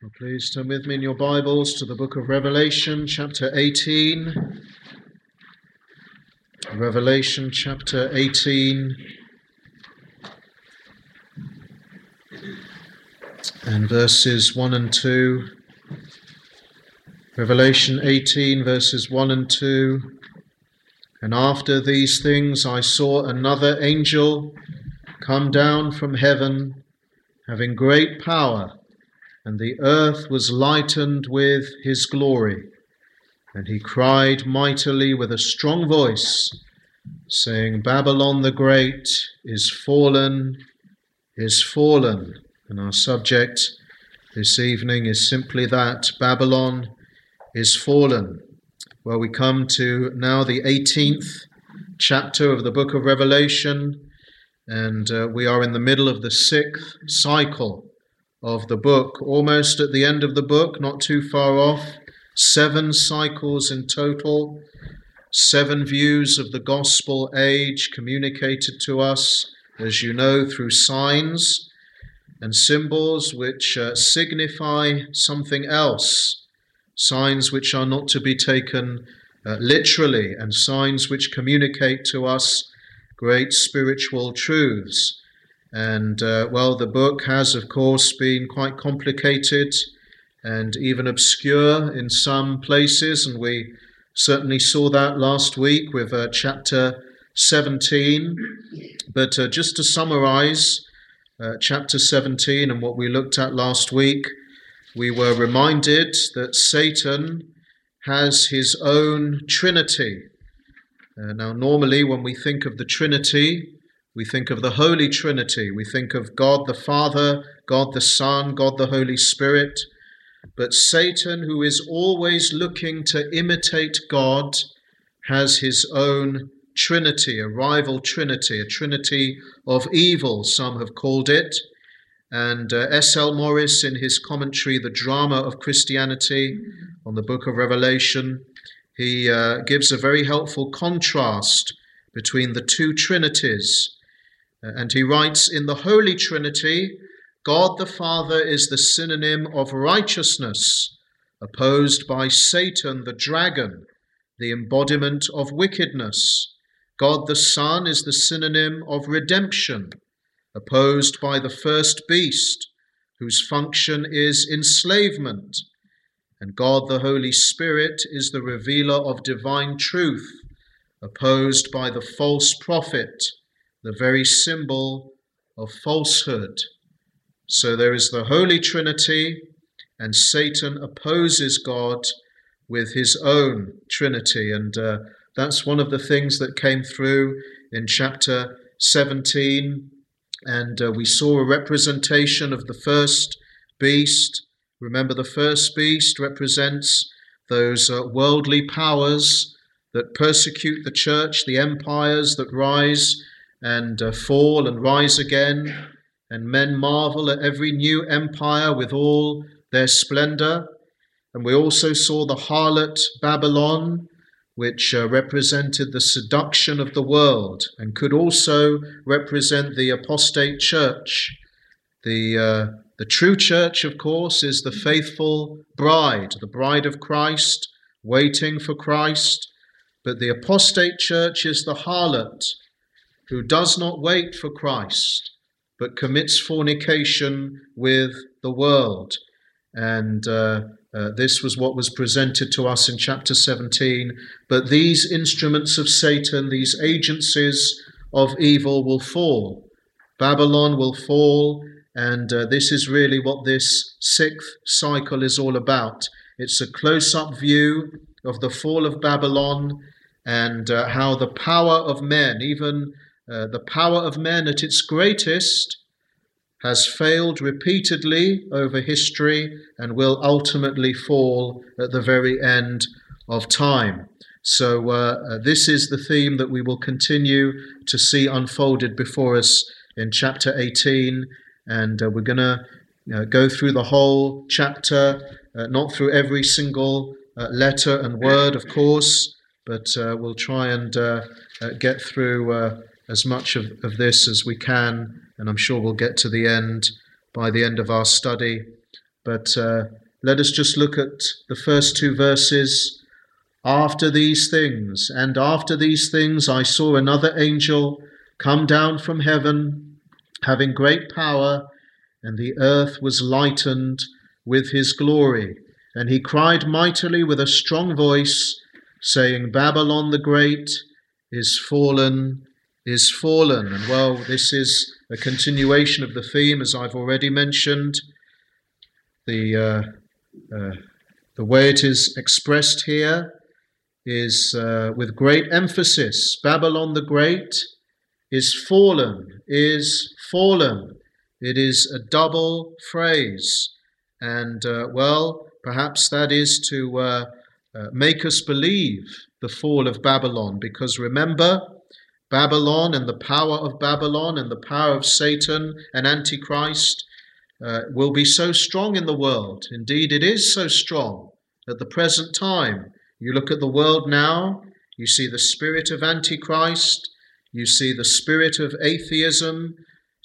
Well, please turn with me in your Bibles to the book of Revelation, chapter 18. Revelation, chapter 18, and verses 1 and 2. Revelation 18, verses 1 and 2. And after these things I saw another angel come down from heaven, having great power, and the earth was lightened with his glory. And he cried mightily with a strong voice, saying, Babylon the Great is fallen, is fallen. And our subject this evening is simply that, Babylon is fallen. Well, we come to now the 18th chapter of the book of Revelation, and we are in the middle of the 6th cycle of the book, almost at the end of the book, not too far off. 7 cycles in total, 7 views of the gospel age communicated to us, as you know, through signs and symbols which signify something else, signs which are not to be taken literally, and signs which communicate to us great spiritual truths. And, the book has, of course, been quite complicated and even obscure in some places, and we certainly saw that last week with chapter 17. But just to summarize chapter 17 and what we looked at last week, we were reminded that Satan has his own Trinity. Now, normally when we think of the Trinity, we think of the Holy Trinity. We think of God the Father, God the Son, God the Holy Spirit. But Satan, who is always looking to imitate God, has his own Trinity, a rival Trinity, a Trinity of evil, some have called it. And S.L. Morris, in his commentary, The Drama of Christianity, on the book of Revelation, he gives a very helpful contrast between the two Trinities. And he writes, in the Holy Trinity, God the Father is the synonym of righteousness, opposed by Satan the dragon, the embodiment of wickedness. God the Son is the synonym of redemption, opposed by the first beast, whose function is enslavement. And God the Holy Spirit is the revealer of divine truth, opposed by the false prophet, the very symbol of falsehood. So there is the Holy Trinity, and Satan opposes God with his own Trinity. And that's one of the things that came through in chapter 17. And we saw a representation of the first beast. Remember, the first beast represents those worldly powers that persecute the church, the empires that rise and fall and rise again, and men marvel at every new empire with all their splendor. And we also saw the harlot Babylon, which represented the seduction of the world and could also represent the apostate church. The true church, of course, is the faithful bride, the bride of Christ, waiting for Christ. But the apostate church is the harlot, who does not wait for Christ, but commits fornication with the world. And this was what was presented to us in chapter 17. But these instruments of Satan, these agencies of evil, will fall. Babylon will fall, and this is really what this 6th cycle is all about. It's a close-up view of the fall of Babylon and how the power of men, even the power of men at its greatest, has failed repeatedly over history and will ultimately fall at the very end of time. So this is the theme that we will continue to see unfolded before us in chapter 18. And we're going to go through the whole chapter, not through every single letter and word, of course, but we'll try and get through as much of this as we can, and I'm sure we'll get to the end by the end of our study But let us just look at the first two verses. After these things, and after these things I saw another angel come down from heaven, having great power, and the earth was lightened with his glory. And he cried mightily with a strong voice, saying, Babylon the Great is fallen, is fallen. And well, this is a continuation of the theme, as I've already mentioned. The way it is expressed here is with great emphasis. Babylon the Great is fallen, is fallen. It is a double phrase. And, well, perhaps that is to make us believe the fall of Babylon. Because remember, Babylon and the power of Babylon and the power of Satan and Antichrist will be so strong in the world. Indeed, it is so strong at the present time. You look at the world now, you see the spirit of Antichrist, you see the spirit of atheism,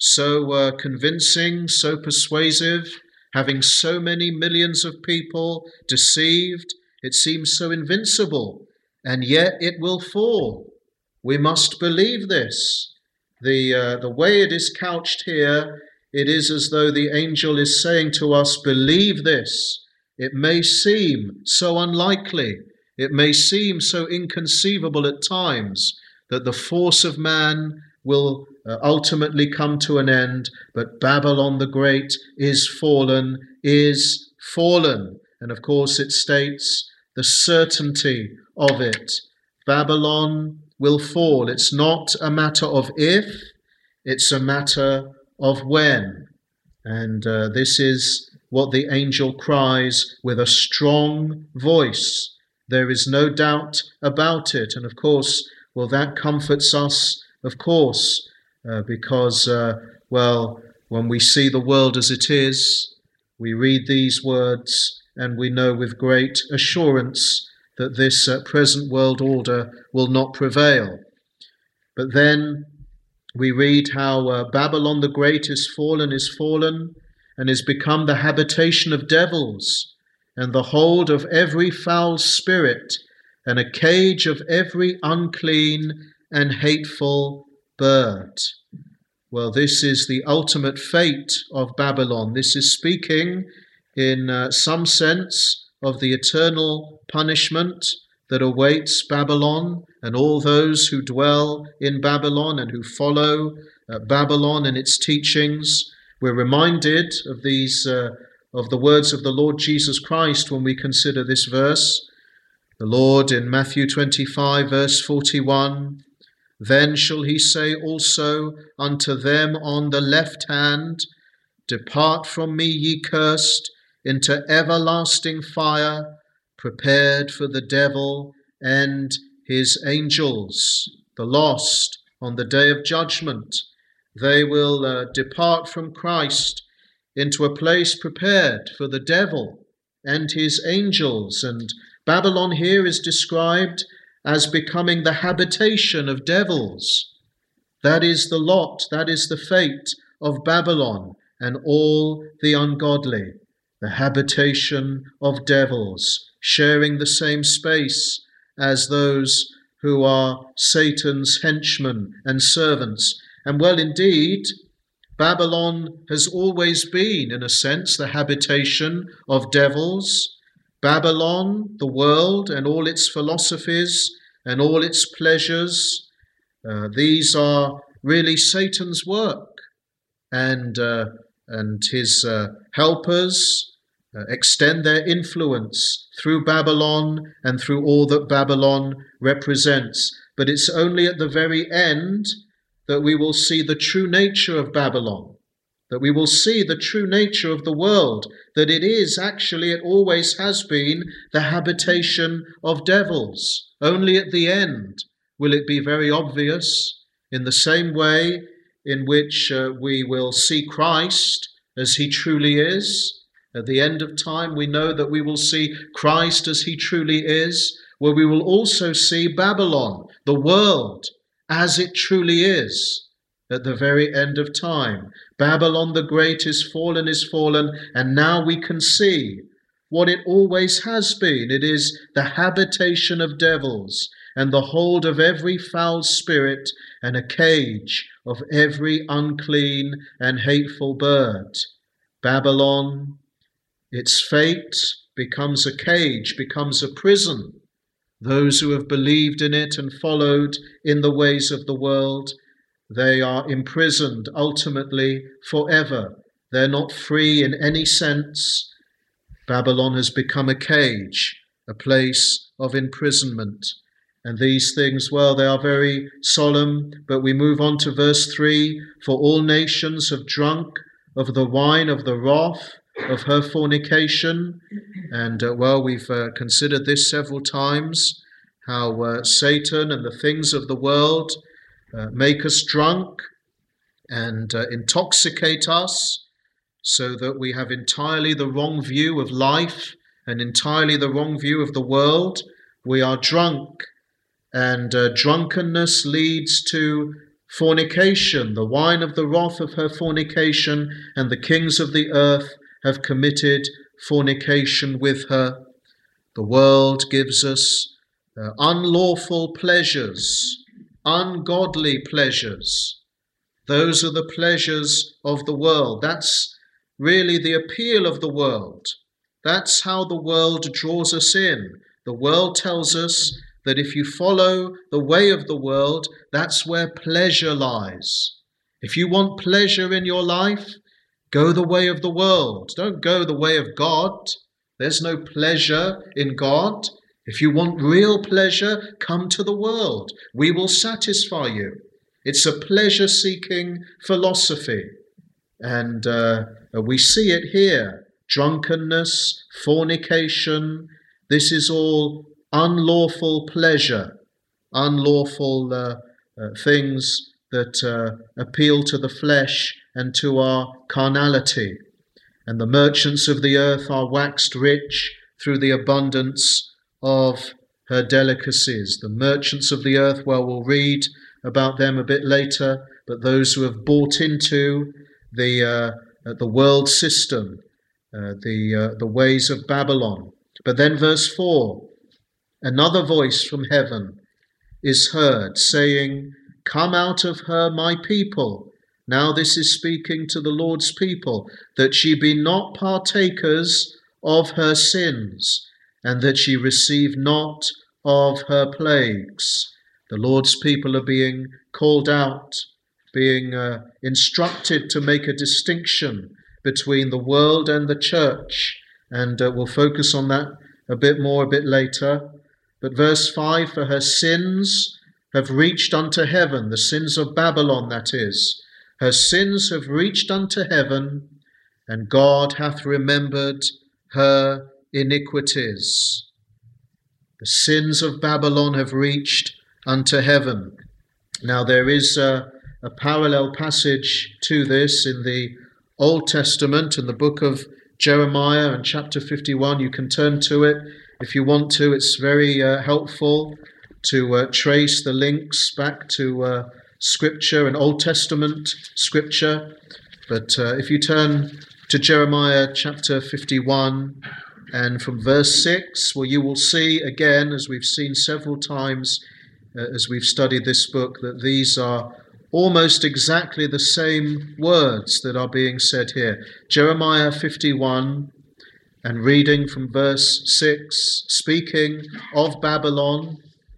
so convincing, so persuasive, having so many millions of people deceived. It seems so invincible, and yet it will fall. We must believe this. The way it is couched here, it is as though the angel is saying to us, believe this. It may seem so unlikely, it may seem so inconceivable at times that the force of man will ultimately come to an end, but Babylon the Great is fallen, is fallen. And of course it states the certainty of it. Babylon will fall. It's not a matter of if, it's a matter of when. And this is what the angel cries with a strong voice. There is no doubt about it. And of course, well, that comforts us, of course, because, well, when we see the world as it is, we read these words and we know with great assurance that this present world order will not prevail. But then we read how Babylon the Great is fallen, and is become the habitation of devils, and the hold of every foul spirit, and a cage of every unclean and hateful bird. Well, this is the ultimate fate of Babylon. This is speaking in some sense of the eternal punishment that awaits Babylon and all those who dwell in Babylon and who follow Babylon and its teachings. We're reminded of these of the words of the Lord Jesus Christ when we consider this verse. The Lord in Matthew 25, verse 41, then shall he say also unto them on the left hand, depart from me, ye cursed, into everlasting fire, prepared for the devil and his angels. The lost on the day of judgment, they will depart from Christ into a place prepared for the devil and his angels. And Babylon here is described as becoming the habitation of devils. That is the lot, that is the fate of Babylon and all the ungodly. The habitation of devils, sharing the same space as those who are Satan's henchmen and servants. And well, indeed, Babylon has always been, in a sense, the habitation of devils. Babylon, the world, and all its philosophies and all its pleasures, these are really Satan's work. And his helpers extend their influence through Babylon and through all that Babylon represents. But it's only at the very end that we will see the true nature of Babylon, that we will see the true nature of the world, that it is actually, it always has been, the habitation of devils. Only at the end will it be very obvious, in the same way in which we will see Christ as he truly is. At the end of time, we know that we will see Christ as he truly is, where we will also see Babylon, the world, as it truly is. at the very end of time. Babylon the Great is fallen, and now we can see what it always has been. It is the habitation of devils, and the hold of every foul spirit, and a cage of every unclean and hateful bird. Babylon, its fate becomes a cage, becomes a prison. Those who have believed in it and followed in the ways of the world, they are imprisoned ultimately forever. They're not free in any sense. Babylon has become a cage, a place of imprisonment. And these things, well, they are very solemn, but we move on to verse 3. For all nations have drunk of the wine of the wrath of her fornication. And, we've considered this several times, how Satan and the things of the world make us drunk and intoxicate us, so that we have entirely the wrong view of life and entirely the wrong view of the world. We are drunk, and drunkenness leads to fornication, the wine of the wrath of her fornication, and the kings of the earth have committed fornication with her. The world gives us unlawful pleasures, ungodly pleasures. Those are the pleasures of the world. That's really the appeal of the world. That's how the world draws us in. The world tells us that if you follow the way of the world, that's where pleasure lies. If you want pleasure in your life, go the way of the world. Don't go the way of God. There's no pleasure in God. If you want real pleasure, come to the world. We will satisfy you. It's a pleasure-seeking philosophy. And we see it here. Drunkenness, fornication, this is all unlawful pleasure, unlawful things that appeal to the flesh and to our carnality. And the merchants of the earth are waxed rich through the abundance of her delicacies. The merchants of the earth, well, we'll read about them a bit later, but those who have bought into the world system, the ways of Babylon. But then verse 4, another voice from heaven is heard, saying, "Come out of her, my people." Now this is speaking to the Lord's people, "that ye be not partakers of her sins, and that ye receive not of her plagues." The Lord's people are being called out, being instructed to make a distinction between the world and the church. And we'll focus on that a bit more a bit later. But verse 5, "For her sins have reached unto heaven," the sins of Babylon, that is. "Her sins have reached unto heaven, and God hath remembered her iniquities." The sins of Babylon have reached unto heaven. Now there is a parallel passage to this in the Old Testament, in the book of Jeremiah and chapter 51. You can turn to it if you want to. It's very helpful to trace the links back to Scripture and Old Testament Scripture. But if you turn to Jeremiah chapter 51 and from verse 6, well, you will see again, as we've seen several times as we've studied this book, that these are almost exactly the same words that are being said here. Jeremiah 51, and reading from verse 6, speaking of Babylon,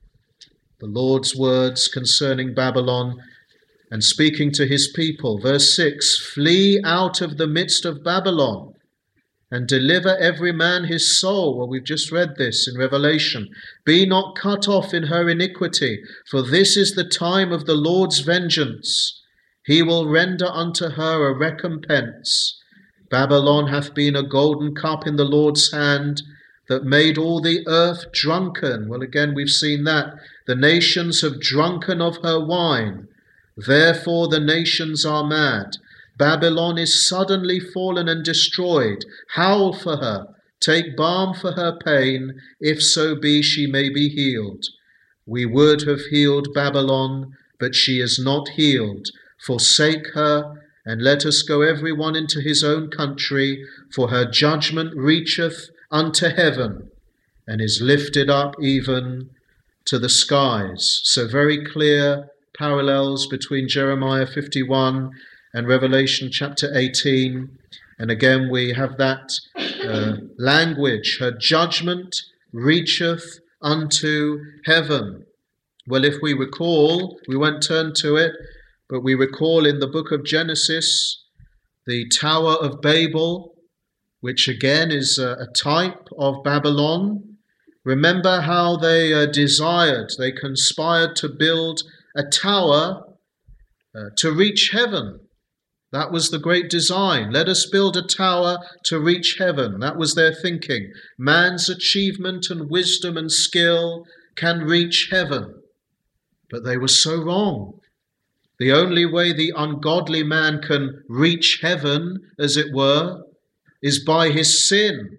the Lord's words concerning Babylon, and speaking to his people. Verse 6, "Flee out of the midst of Babylon, and deliver every man his soul." Well, we've just read this in Revelation. "Be not cut off in her iniquity, for this is the time of the Lord's vengeance. He will render unto her a recompense. Babylon hath been a golden cup in the Lord's hand, that made all the earth drunken." Well, again, we've seen that. "The nations have drunken of her wine. Therefore the nations are mad. Babylon is suddenly fallen and destroyed. Howl for her, take balm for her pain, if so be she may be healed. We would have healed Babylon, but she is not healed, Forsake her, and let us go every one into his own country, for her judgment reacheth unto heaven, and is lifted up even to the skies. So very clear parallels between Jeremiah 51 and Revelation chapter 18. And again we have that language, her judgment reacheth unto heaven. Well, if we recall, we won't turn to it, but we recall in the book of Genesis, the Tower of Babel, which again is a type of Babylon. Remember how they they conspired to build a tower to reach heaven. That was the great design. Let us build a tower to reach heaven. That was their thinking. Man's achievement and wisdom and skill can reach heaven. But they were so wrong. The only way the ungodly man can reach heaven, as it were, is by his sin.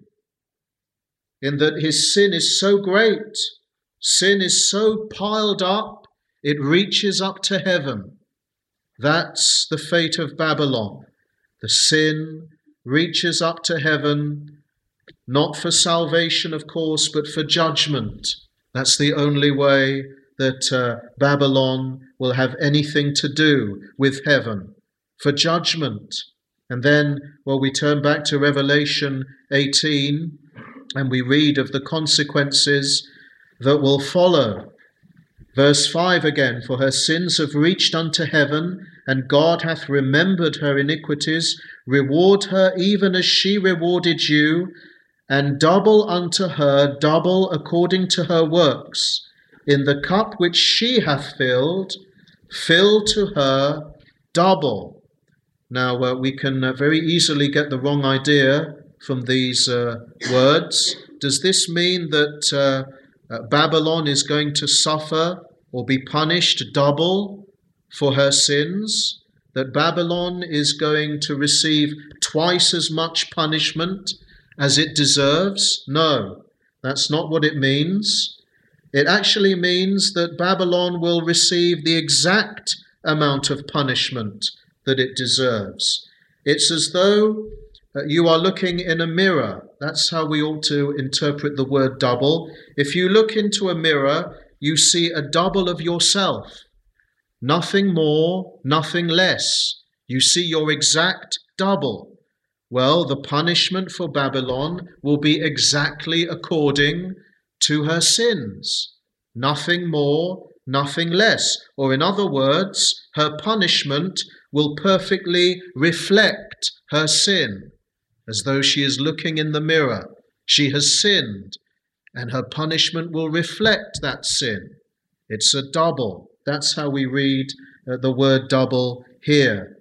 In that his sin is so great, sin is so piled up, it reaches up to heaven. That's the fate of Babylon. The sin reaches up to heaven, not for salvation, of course, but for judgment. That's the only way that Babylon will have anything to do with heaven, for judgment. And then, we turn back to Revelation 18 and we read of the consequences that will follow. Verse 5 again, for her sins have reached unto heaven, and God hath remembered her iniquities. Reward her even as she rewarded you, and double unto her, double according to her works. In the cup which she hath filled, fill to her double. Now, we can very easily get the wrong idea from these words. Does this mean that Babylon is going to suffer or be punished double for her sins? That Babylon is going to receive twice as much punishment as it deserves? No, that's not what it means. It actually means that Babylon will receive the exact amount of punishment that it deserves. It's as though you are looking in a mirror. That's how we ought to interpret the word double. If you look into a mirror, you see a double of yourself. Nothing more, nothing less. You see your exact double. Well, the punishment for Babylon will be exactly according to her sins. Nothing more, nothing less. Or in other words, her punishment will perfectly reflect her sin, as though she is looking in the mirror. She has sinned, and her punishment will reflect that sin. It's a double. That's how we read the word double here.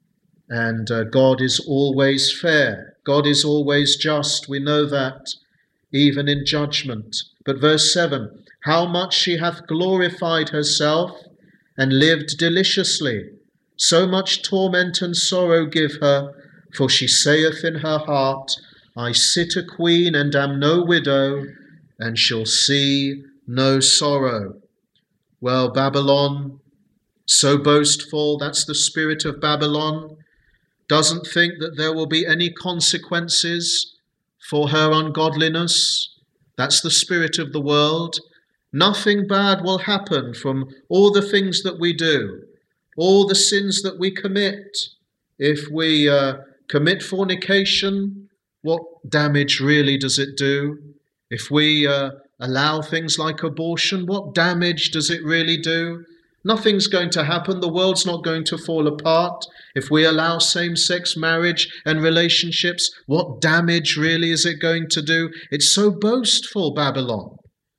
And God is always fair. God is always just. We know that even in judgment. But verse 7, how much she hath glorified herself and lived deliciously. So much torment and sorrow give her, for she saith in her heart, I sit a queen and am no widow, and shall see no sorrow. Well, Babylon, so boastful, that's the spirit of Babylon, doesn't think that there will be any consequences for her ungodliness. That's the spirit of the world. Nothing bad will happen from all the things that we do, all the sins that we commit. If we commit fornication, what damage really does it do? If we allow things like abortion, what damage does it really do? Nothing's going to happen. The world's not going to fall apart. If we allow same-sex marriage and relationships, what damage really is it going to do? It's so boastful, Babylon.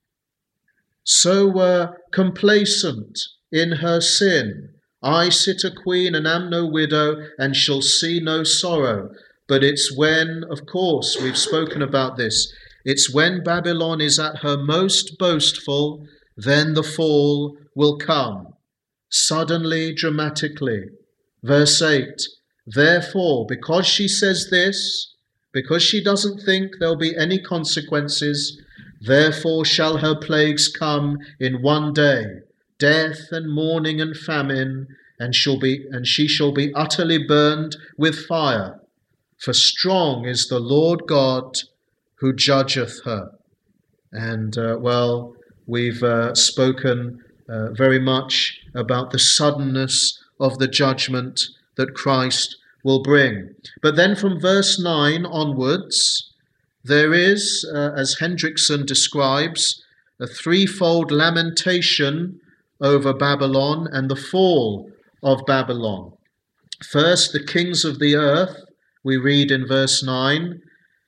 So complacent in her sin. I sit a queen and am no widow, and shall see no sorrow. But it's when, of course, we've spoken about this, it's when Babylon is at her most boastful, then the fall will come. Suddenly, dramatically. Verse 8, therefore, because she says this, because she doesn't think there'll be any consequences, therefore shall her plagues come in one day, death and mourning and famine, and she shall be utterly burned with fire. For strong is the Lord God who judgeth her. And we've spoken very much about the suddenness of the judgment that Christ will bring. But then from verse 9 onwards, there is, as Hendrickson describes, a threefold lamentation over Babylon and the fall of Babylon. First, the kings of the earth, we read in verse 9,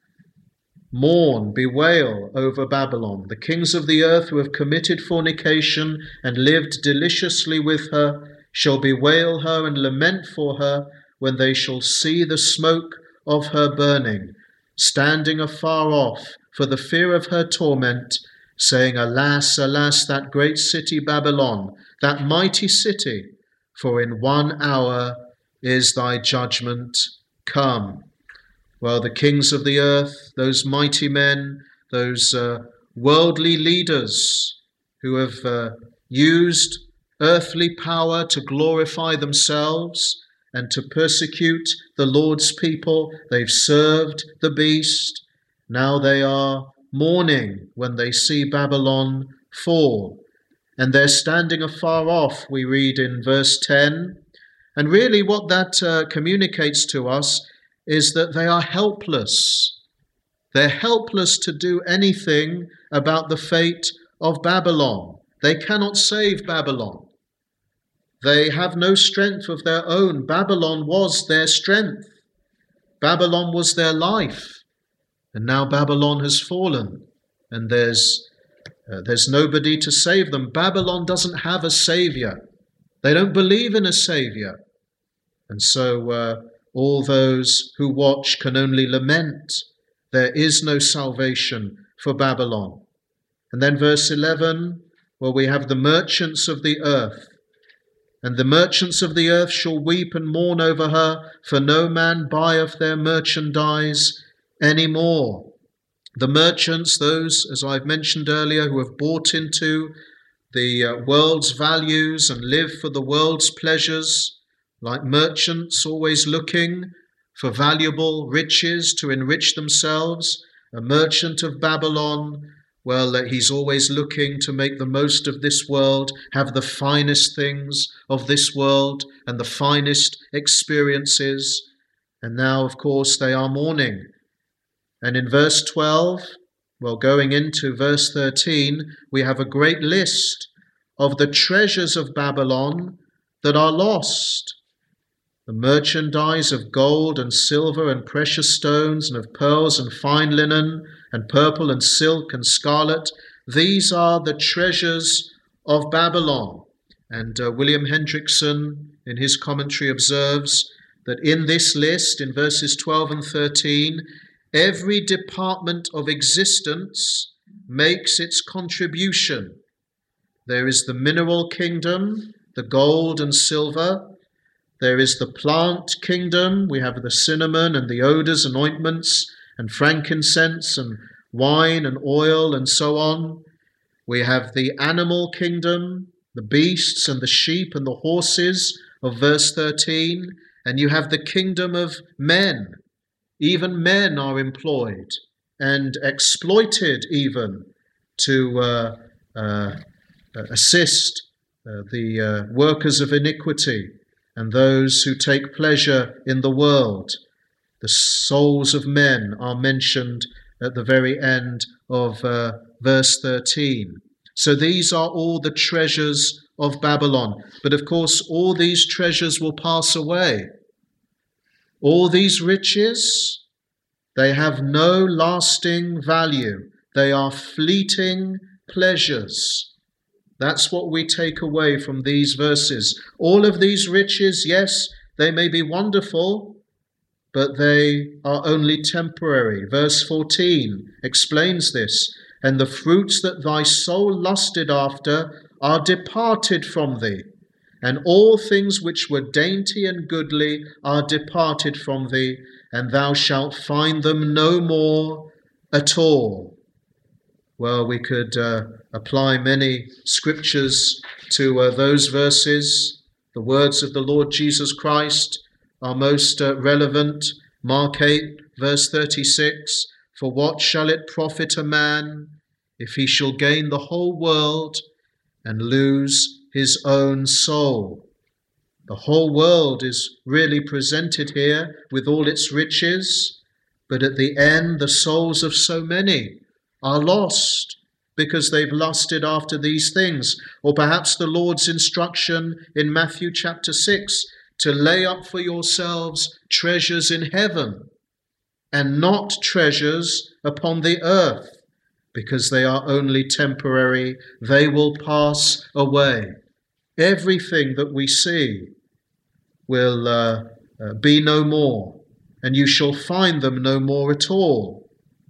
mourn, bewail over Babylon. The kings of the earth who have committed fornication and lived deliciously with her shall bewail her and lament for her when they shall see the smoke of her burning, standing afar off for the fear of her torment, saying, Alas, alas, that great city Babylon, that mighty city, for in 1 hour is thy judgment come. Well, the kings of the earth, those mighty men, those worldly leaders who have used earthly power to glorify themselves and to persecute the Lord's people, they've served the beast. Now they are mourning when they see Babylon fall. And they're standing afar off, we read in verse 10. And really what that communicates to us is that they are helpless. They're helpless to do anything about the fate of Babylon. They cannot save Babylon. They have no strength of their own. Babylon was their strength. Babylon was their life. And now Babylon has fallen, and there's nobody to save them. Babylon doesn't have a savior. They don't believe in a savior. And so all those who watch can only lament. There is no salvation for Babylon. And then verse 11, where we have the merchants of the earth. And the merchants of the earth shall weep and mourn over her, for no man buyeth their merchandise any more. The merchants, those, as I've mentioned earlier, who have bought into the world's values and live for the world's pleasures, like merchants always looking for valuable riches to enrich themselves. A merchant of Babylon, well, he's always looking to make the most of this world, have the finest things of this world and the finest experiences. And now, of course, they are mourning. And in verse 12, well, going into verse 13, we have a great list of the treasures of Babylon that are lost. The merchandise of gold and silver and precious stones and of pearls and fine linen and purple and silk and scarlet. These are the treasures of Babylon. And William Hendrickson, in his commentary, observes that in this list, in verses 12 and 13, every department of existence makes its contribution. There is the mineral kingdom, the gold and silver. There is the plant kingdom. We have the cinnamon and the odors and ointments and frankincense and wine and oil and so on. We have the animal kingdom, the beasts and the sheep and the horses of verse 13. And you have the kingdom of men. Even men are employed and exploited even to assist the workers of iniquity and those who take pleasure in the world. The souls of men are mentioned at the very end of verse 13. So these are all the treasures of Babylon. But of course, all these treasures will pass away. All these riches, they have no lasting value. They are fleeting pleasures. That's what we take away from these verses. All of these riches, yes, they may be wonderful, but they are only temporary. Verse 14 explains this. And the fruits that thy soul lusted after are departed from thee, and all things which were dainty and goodly are departed from thee, and thou shalt find them no more at all. Well, we could apply many scriptures to those verses. The words of the Lord Jesus Christ are most relevant. Mark 8, verse 36, "For what shall it profit a man if he shall gain the whole world and lose his own soul?" The whole world is really presented here with all its riches, but at the end the souls of so many are lost because they've lusted after these things. Or perhaps the Lord's instruction in Matthew chapter 6 to lay up for yourselves treasures in heaven and not treasures upon the earth, because they are only temporary. They will pass away. Everything that we see will be no more, and you shall find them no more at all.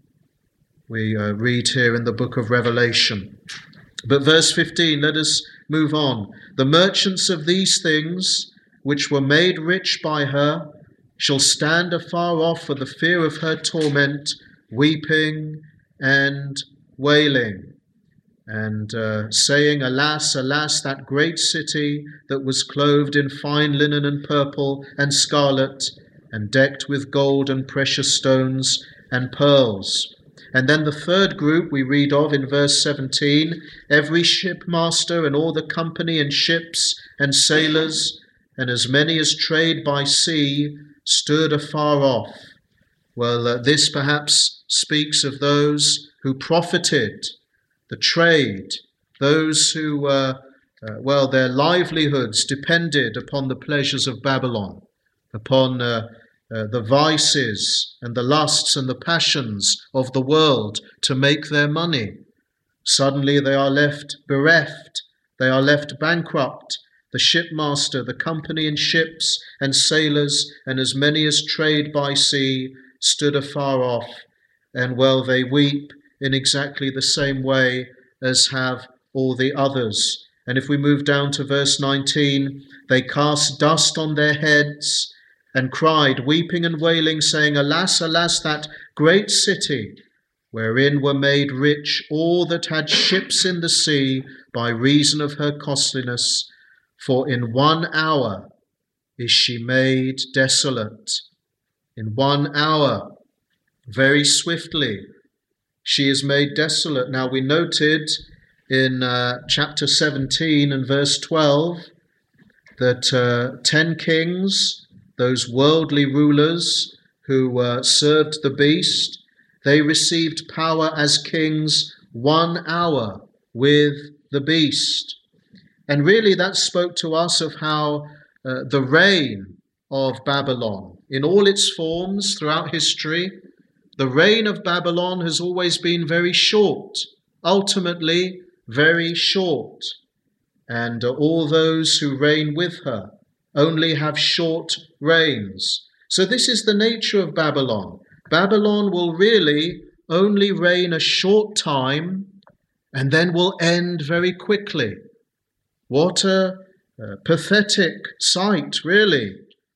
We read here in the book of Revelation. But verse 15, let us move on. "The merchants of these things, which were made rich by her, shall stand afar off for the fear of her torment, weeping and wailing, and saying, Alas, alas, that great city that was clothed in fine linen and purple and scarlet, and decked with gold and precious stones and pearls." And then the third group we read of in verse 17, "Every shipmaster and all the company and ships and sailors, and as many as trade by sea, stood afar off." Well, this perhaps speaks of those who profited, the trade, those who, their livelihoods depended upon the pleasures of Babylon, upon the vices and the lusts and the passions of the world to make their money. Suddenly they are left bereft, they are left bankrupt. The shipmaster, the company in ships and sailors, and as many as trade by sea, stood afar off, and they weep in exactly the same way as have all the others. And if we move down to verse 19, "They cast dust on their heads and cried, weeping and wailing, saying, Alas, alas, that great city, wherein were made rich all that had ships in the sea by reason of her costliness. For in 1 hour is she made desolate." In 1 hour, very swiftly, she is made desolate. Now we noted in chapter 17 and verse 12 that 10 kings, those worldly rulers who served the beast, they received power as kings 1 hour with the beast. And really that spoke to us of how the reign of Babylon, in all its forms throughout history, the reign of Babylon has always been very short, ultimately very short. And all those who reign with her only have short reigns. So this is the nature of Babylon. Babylon will really only reign a short time and then will end very quickly. What a pathetic sight, really.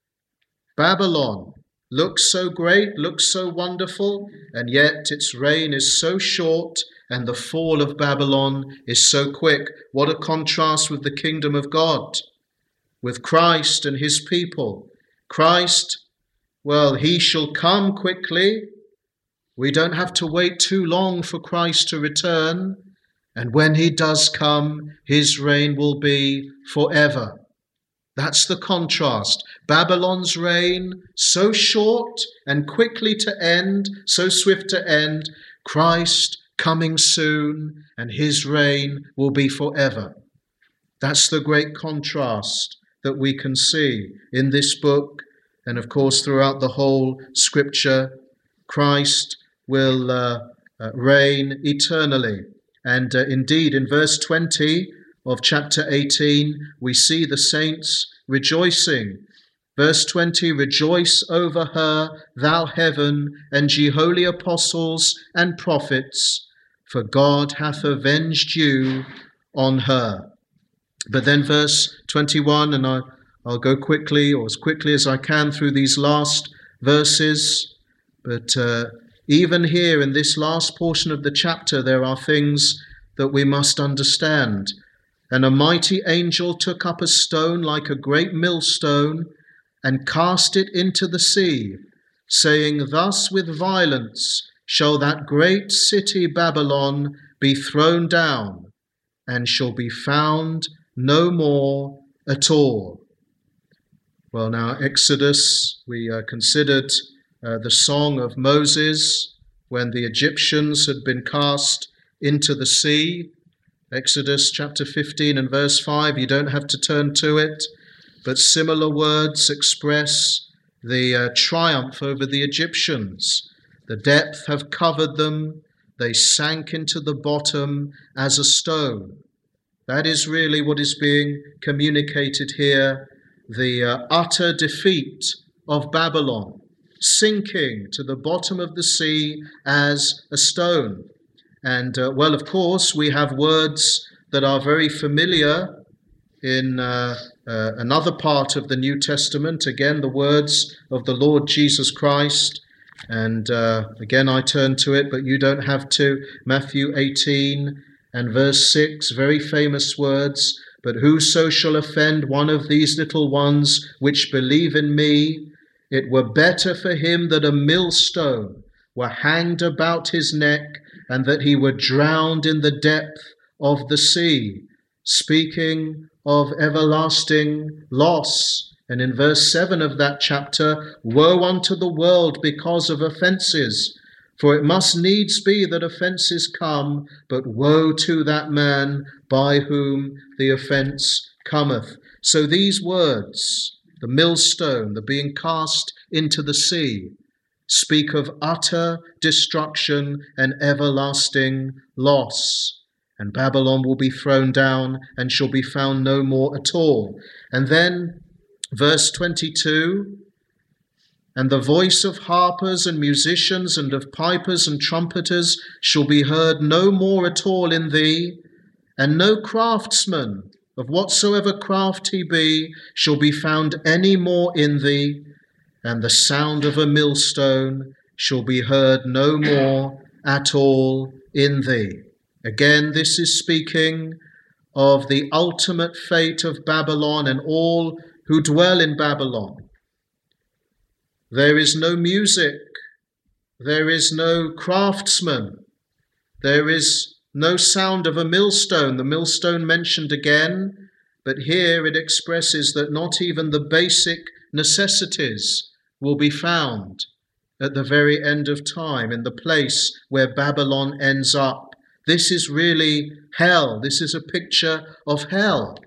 Babylon looks so great, looks so wonderful, and yet its reign is so short and the fall of Babylon is so quick. What a contrast with the kingdom of God, with Christ and his people. Christ, he shall come quickly. We don't have to wait too long for Christ to return. And when he does come, his reign will be forever. That's the contrast. Babylon's reign, so short and quickly to end, so swift to end. Christ coming soon, and his reign will be forever. That's the great contrast that we can see in this book, and of course throughout the whole scripture. Christ will reign eternally. And indeed, in verse 20 of chapter 18, we see the saints rejoicing. Verse 20, "Rejoice over her, thou heaven, and ye holy apostles and prophets, for God hath avenged you on her." But then verse 21, and I'll go quickly, or as quickly as I can, through these last verses. But even here in this last portion of the chapter, there are things that we must understand. And a mighty angel took up a stone like a great millstone and cast it into the sea, saying, Thus with violence shall that great city Babylon be thrown down, and shall be found no more at all. Well, now, Exodus, we considered the song of Moses when the Egyptians had been cast into the sea. Exodus chapter 15 and verse 5, you don't have to turn to it, but similar words express the triumph over the Egyptians. The depth have covered them, they sank into the bottom as a stone. That is really what is being communicated here, the utter defeat of Babylon, sinking to the bottom of the sea as a stone. And, well, of course, we have words that are very familiar in another part of the New Testament. Again, the words of the Lord Jesus Christ. And again, I turn to it, but you don't have to. Matthew 18 and verse 6, very famous words. But whoso shall offend one of these little ones which believe in me, it were better for him that a millstone were hanged about his neck, and that he were drowned in the depth of the sea, speaking of everlasting loss. And in verse 7 of that chapter, woe unto the world because of offences, for it must needs be that offences come, but woe to that man by whom the offence cometh. So these words, the millstone, the being cast into the sea, speak of utter destruction and everlasting loss. And Babylon will be thrown down and shall be found no more at all. And then verse 22, and the voice of harpers and musicians and of pipers and trumpeters shall be heard no more at all in thee, and no craftsman of whatsoever craft he be shall be found any more in thee, and the sound of a millstone shall be heard no more at all in thee. Again, this is speaking of the ultimate fate of Babylon and all who dwell in Babylon. There is no music, there is no craftsman, there is no sound of a millstone. The millstone mentioned again, but here it expresses that not even the basic necessities will be found at the very end of time, in the place where Babylon ends up. This is really hell. This is a picture of hell.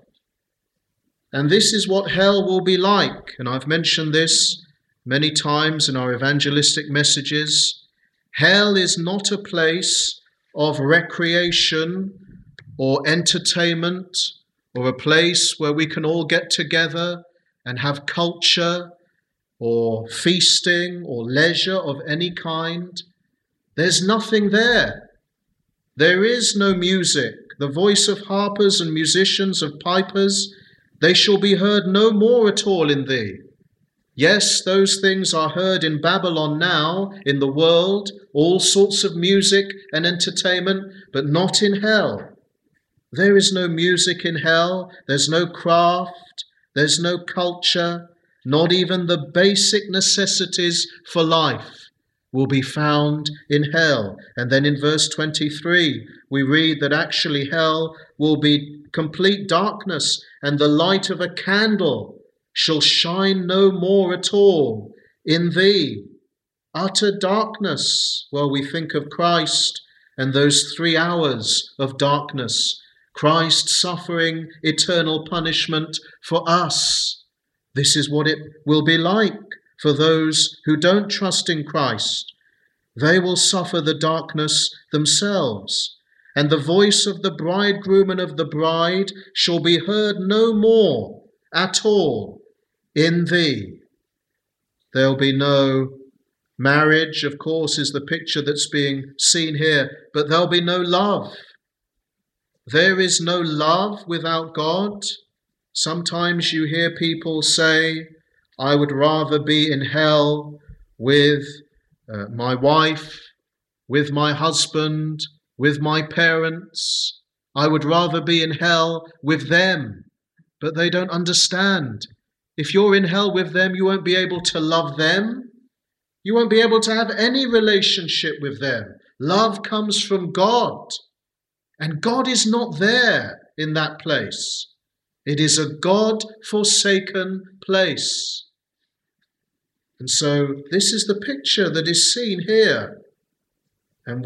And this is what hell will be like. And I've mentioned this many times in our evangelistic messages. Hell is not a place of recreation or entertainment, or a place where we can all get together and have culture or feasting or leisure of any kind. There's nothing there. There is no music. The voice of harpers and musicians, of pipers, they shall be heard no more at all in thee. Yes, those things are heard in Babylon now, in the world, all sorts of music and entertainment, but not in hell. There is no music in hell. There's no craft. There's no culture. Not even the basic necessities for life will be found in hell. And then in verse 23, we read that actually hell will be complete darkness, and the light of a candle shall shine no more at all in thee. Utter darkness. Well, we think of Christ and those 3 hours of darkness, Christ suffering eternal punishment for us. This is what it will be like for those who don't trust in Christ. They will suffer the darkness themselves, and the voice of the bridegroom and of the bride shall be heard no more at all in thee. There'll be no marriage, of course, is the picture that's being seen here, but there'll be no love. There is no love without God. Sometimes you hear people say, I would rather be in hell with my wife, with my husband, with my parents. I would rather be in hell with them. But they don't understand. If you're in hell with them, you won't be able to love them. You won't be able to have any relationship with them. Love comes from God. And God is not there in that place. It is a God-forsaken place. And so this is the picture that is seen here. And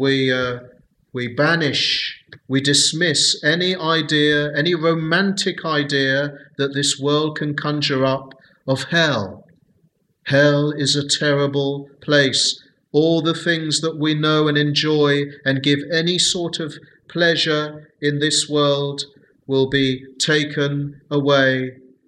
we banish, we dismiss any idea, any romantic idea that this world can conjure up of hell. Hell is a terrible place. All the things that we know and enjoy and give any sort of pleasure in this world will be taken away,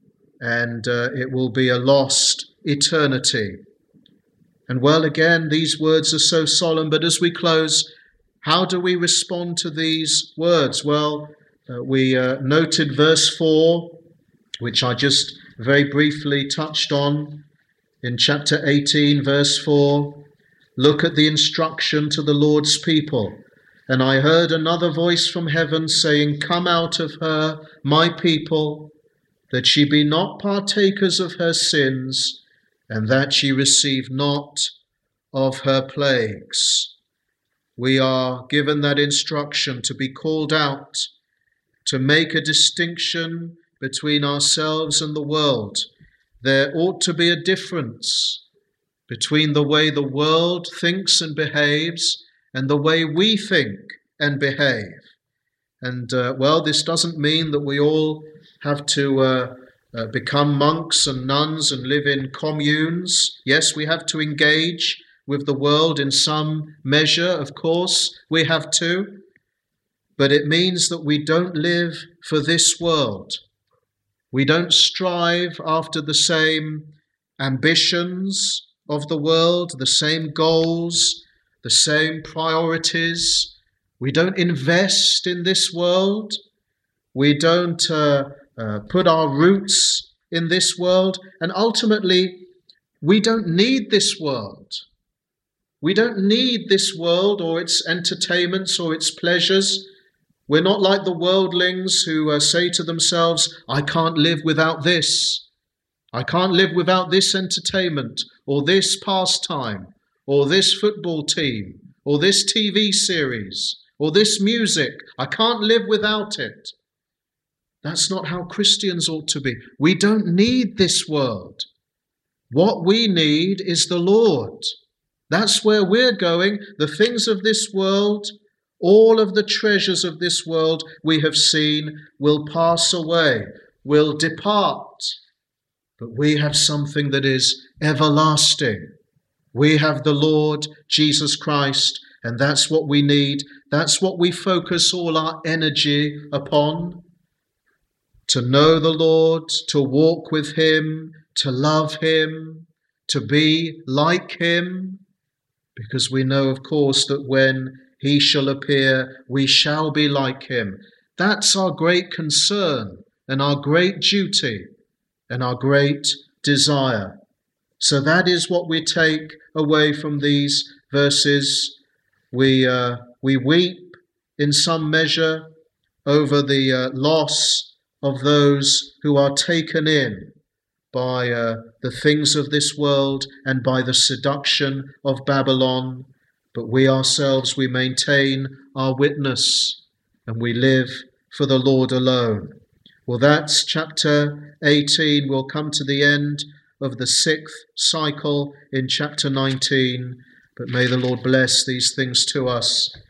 and it will be a lost eternity. And well, again, these words are so solemn, but as we close, how do we respond to these words? Well, we noted verse 4, which I just very briefly touched on in chapter 18, verse 4. Look at the instruction to the Lord's people. And I heard another voice from heaven saying, Come out of her, my people, that she be not partakers of her sins, and that she receive not of her plagues. We are given that instruction to be called out, to make a distinction between ourselves and the world. There ought to be a difference between the way the world thinks and behaves and the way we think and behave. And, well, this doesn't mean that we all have to become monks and nuns and live in communes. Yes, we have to engage with the world in some measure, of course, we have to. But it means that we don't live for this world. We don't strive after the same ambitions of the world, the same goals, the same priorities. We don't invest in this world. We don't put our roots in this world. And ultimately, we don't need this world. We don't need this world or its entertainments or its pleasures. We're not like the worldlings who say to themselves, I can't live without this. I can't live without this entertainment or this pastime or this football team or this TV series or this music. I can't live without it. That's not how Christians ought to be. We don't need this world. What we need is the Lord. That's where we're going. The things of this world, all of the treasures of this world we have seen will pass away, will depart. But we have something that is everlasting. We have the Lord Jesus Christ, and that's what we need. That's what we focus all our energy upon. To know the Lord, to walk with Him, to love Him, to be like Him. Because we know, of course, that when He shall appear, we shall be like Him. That's our great concern and our great duty and our great desire. So that is what we take away from these verses. We weep in some measure over the loss of those who are taken in by the things of this world and by the seduction of Babylon. But we ourselves, we maintain our witness and we live for the Lord alone. Well, that's chapter 18. We'll come to the end of the 6th cycle in chapter 19. But may the Lord bless these things to us